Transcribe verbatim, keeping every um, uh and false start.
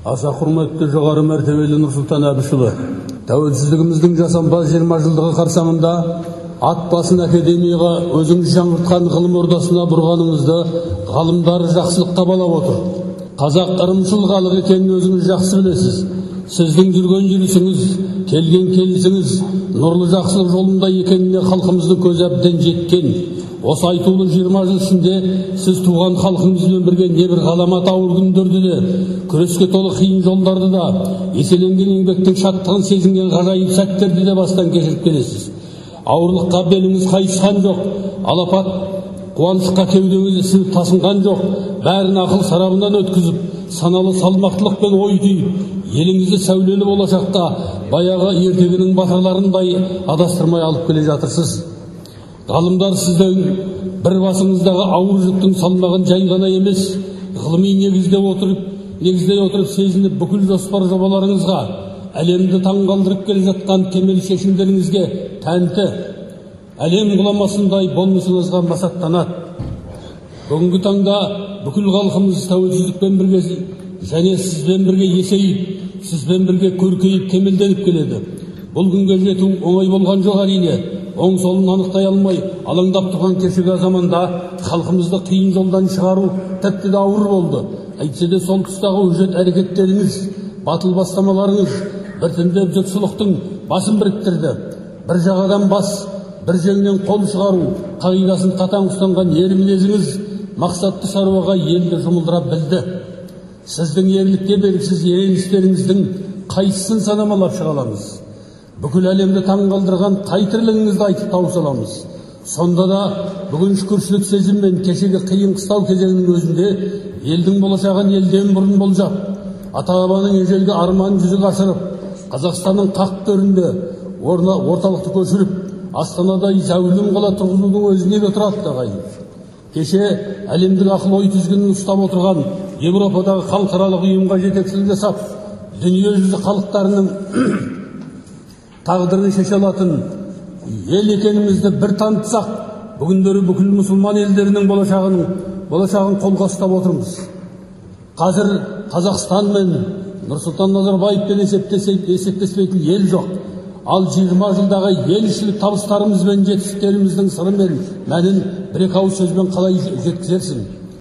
Аса құрметті жоғары мәртебелі Нұрсұлтан Әбішұлы, тәуелсіздігіміздің жасампаз жиырма жылдығы қарсаңында ат басын академияға өзіңіз жаңғыртқан ғылым ордасына бұрғаныңызды ғалымдар жақсылыққа балап отыр. Қазақ ырымшыл халық екенін өзіңіз жақсы білесіз. Сіздің жүрген жүрісіңіз, келген келісіңіз нұрлы жақсылық жолында екеніне халқымыздың көзі әбден жеткен. Осы айтулы жиырма жыл ішінде сіз туған халқыңызбен бірге небір ғаламат ауыр күндерді де, күреске толы қиын жолдарды да, еселенген еңбектің шаттығын сезінген ғажайып сәттерді де бастан кешіріп келесіз. Ауырлыққа беліңіз қайысқан жоқ, алапат қуанышқа кеудеңіз ісініп тасынған жоқ, бәрін ақыл сарабынан өткізіп, саналы салмақтылықпен ой түйіп, еліңізді сәулелі болашақта баяғы ертегінің батырларындай адастырмай алып келе жатырсыз. Ғалымдар сіздің бір басыңыздағы ауыр жүктің салмағын жай ғана емес, ғылыми негізде отырып, негізде отырып сезініп бүкіл жоспар жобаларыңызға, әлемді таңғалдырып келе жатқан кемел шешімдеріңізге тәнті, әлем ғұламасындай болмысыңызға масаттанады. Бүгінгі таңда бүкіл халқымыз тәуелсіздікпен бірге және сізбен бірге есейіп, сізбен бірге көркейіп, кемелденіп келеді. Бұл күнге жету оңай болған жоқ әрине. Оң солын анықтай алмай, алаңдап тұрған кешегі заманда халқымызды қиын жолдан шығару тіпті де ауыр болды. Әйтсе де сол тұстағы өжет әрекеттеріңіз, батыл бастамаларыңыз біртіндеп жұртшылықтың басын біріктірді. Бір жағадан бас, бір жеңнен қол шығару қағидасын қатаң ұстанған ер мінезіңіз мақсатты шаруаға елді жұмылдыра білді. Сіздің ерлікке белгісіз ереністеріңіздің қайсысын санамалап шыға аламыз? Бүкіл әлемді таңғалдырған қай тірлігіңізді айтып тауыса аламыз? Сонда да бүгін шүкіршілік сезіммен кешегі қиын қыстау кезеңінің өзінде елдің болашағын елден бұрын болжап, ата-бабаның ежелгі арманын жүзеге асырып, Қазақстанның қақ төрінде орталықты көшіріп, Астанадай зәулім қала тұрғызудың өзіне де тұрады ағайын. Кеше әлемдік ақыл ой тізгінін ұстап отырған Европадағы халықаралық ұйымға жетекшілік жасап, дүниежүзі халықтарының тағдырын шеше алатын ел екенімізді бір танытсақ, бүгіндері бүкіл мұсылман елдерінің болашағын, болашағын қолға ұстап отырмыз. Қазір Қазақстан мен Нұрсұлтан Назарбаевпен есептеспейтін ел жоқ. Ал жиырма жылдағы елшілік табыстарымыз бен жетістіктеріміздің сыры мен мәнін бір екі ауыз сөзбен қалай жеткізерсің?